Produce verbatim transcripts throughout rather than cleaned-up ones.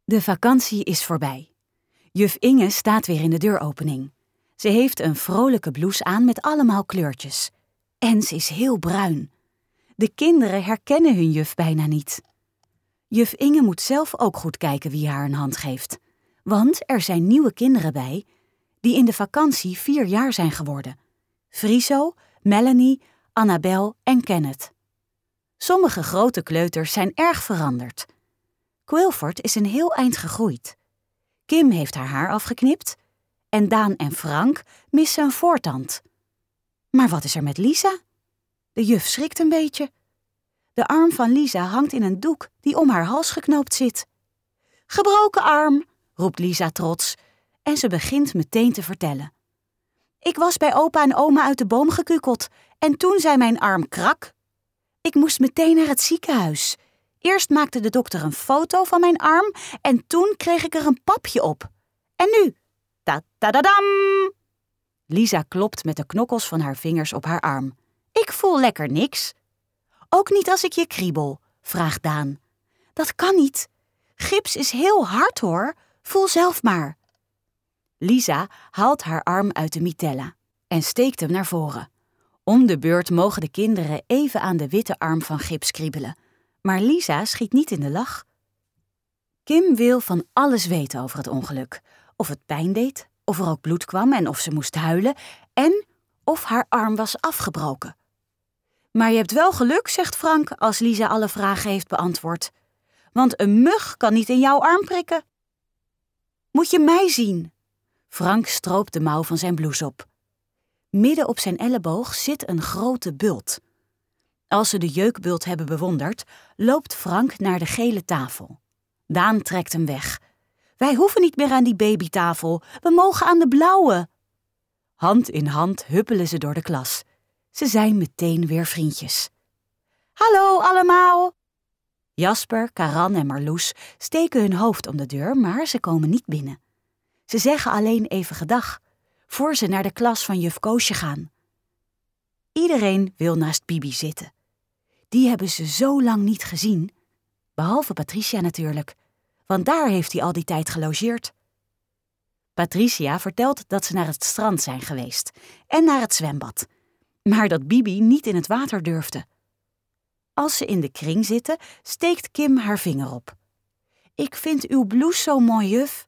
De vakantie is voorbij. Juf Inge staat weer in de deuropening. Ze heeft een vrolijke blouse aan met allemaal kleurtjes. En ze is heel bruin. De kinderen herkennen hun juf bijna niet. Juf Inge moet zelf ook goed kijken wie haar een hand geeft. Want er zijn nieuwe kinderen bij die in de vakantie vier jaar zijn geworden. Friso, Melanie, Annabel en Kenneth. Sommige grote kleuters zijn erg veranderd. Quilford is een heel eind gegroeid. Kim heeft haar haar afgeknipt en Daan en Frank missen een voortand. Maar wat is er met Lisa? De juf schrikt een beetje. De arm van Lisa hangt in een doek die om haar hals geknoopt zit. Gebroken arm, roept Lisa trots en ze begint meteen te vertellen. Ik was bij opa en oma uit de boom gekukeld en toen zei mijn arm krak. Ik moest meteen naar het ziekenhuis. Eerst maakte de dokter een foto van mijn arm en toen kreeg ik er een papje op. En nu? Ta-ta-da-dam! Lisa klopt met de knokkels van haar vingers op haar arm. Ik voel lekker niks. Ook niet als ik je kriebel, vraagt Daan. Dat kan niet. Gips is heel hard hoor. Voel zelf maar. Lisa haalt haar arm uit de mitella en steekt hem naar voren. Om de beurt mogen de kinderen even aan de witte arm van Gips kriebelen. Maar Lisa schiet niet in de lach. Kim wil van alles weten over het ongeluk. Of het pijn deed, of er ook bloed kwam en of ze moest huilen. En of haar arm was afgebroken. Maar je hebt wel geluk, zegt Frank, als Lisa alle vragen heeft beantwoord. Want een mug kan niet in jouw arm prikken. Moet je mij zien? Frank stroopt de mouw van zijn blouse op. Midden op zijn elleboog zit een grote bult. Als ze de jeukbult hebben bewonderd, loopt Frank naar de gele tafel. Daan trekt hem weg. Wij hoeven niet meer aan die babytafel, we mogen aan de blauwe. Hand in hand huppelen ze door de klas. Ze zijn meteen weer vriendjes. Hallo allemaal! Jasper, Karan en Marloes steken hun hoofd om de deur, maar ze komen niet binnen. Ze zeggen alleen even gedag, voor ze naar de klas van juf Koosje gaan. Iedereen wil naast Bibi zitten. Die hebben ze zo lang niet gezien. Behalve Patricia natuurlijk, want daar heeft hij al die tijd gelogeerd. Patricia vertelt dat ze naar het strand zijn geweest en naar het zwembad. Maar dat Bibi niet in het water durfde. Als ze in de kring zitten, steekt Kim haar vinger op. Ik vind uw blouse zo mooi, juf.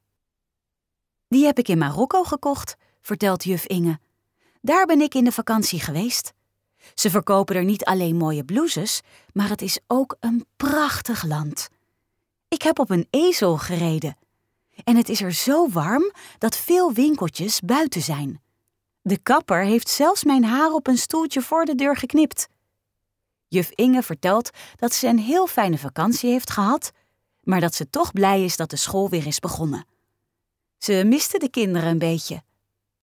Die heb ik in Marokko gekocht, vertelt juf Inge. Daar ben ik in de vakantie geweest. Ze verkopen er niet alleen mooie blouses, maar het is ook een prachtig land. Ik heb op een ezel gereden. En het is er zo warm dat veel winkeltjes buiten zijn. De kapper heeft zelfs mijn haar op een stoeltje voor de deur geknipt. Juf Inge vertelt dat ze een heel fijne vakantie heeft gehad, maar dat ze toch blij is dat de school weer is begonnen. Ze miste de kinderen een beetje.